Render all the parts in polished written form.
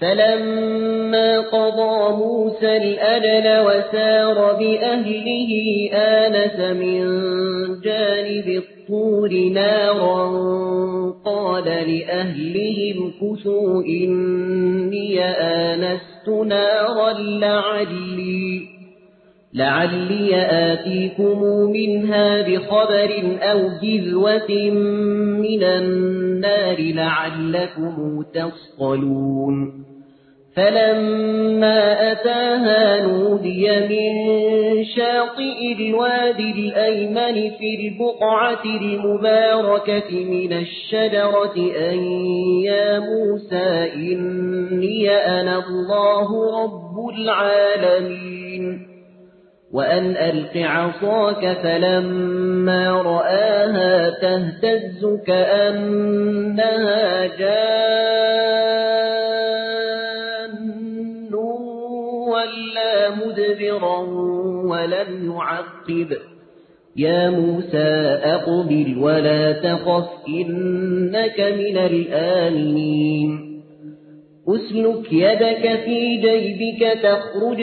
فلما قضى موسى الأجل وسار بأهله آنس من جانب الطور نارا قال لأهلهم كثوا إني آنست نارا لعلي آتيكم منها بخبر أو جذوة من النار لعلكم تصطلون فلما أتاها نودي من شاطئ الوادي الأيمن في البقعة المباركة من الشجرة أن يا موسى إني أنا الله رب العالمين وأن ألق عصاك فلما رآها تهتز كأنها جان ولا مدبرا ولم يعقب يا موسى أقبل ولا تخف إنك من الآمنين أسلك يدك في جيبك تخرج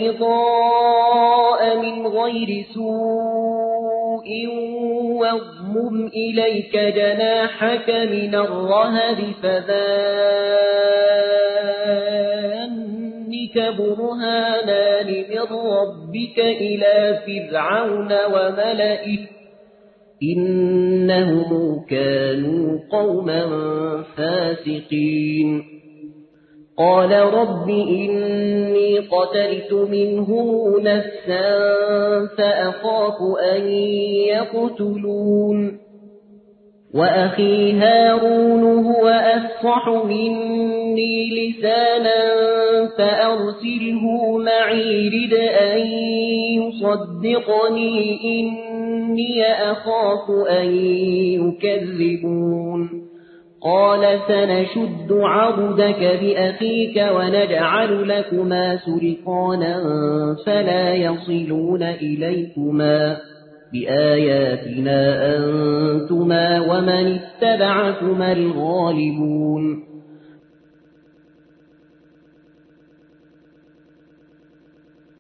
بيضاء من غير سوء واضمم إليك جناحك من الرهب فذلك برهانان من ربك إلى فرعون وملئه إنهم كانوا قوما فاسقين قال رب إني قتلت منهم نفسا فأخاف أن يقتلون وأخي هارون هو أفصح مني لسانا فأرسله معي رد أن يصدقني إني أخاف أن يكذبون قال سنشد عضدك بأخيك ونجعل لكما سلطانا فلا يصلون إليكما بآياتنا أنتما ومن اتبعكما الغالبون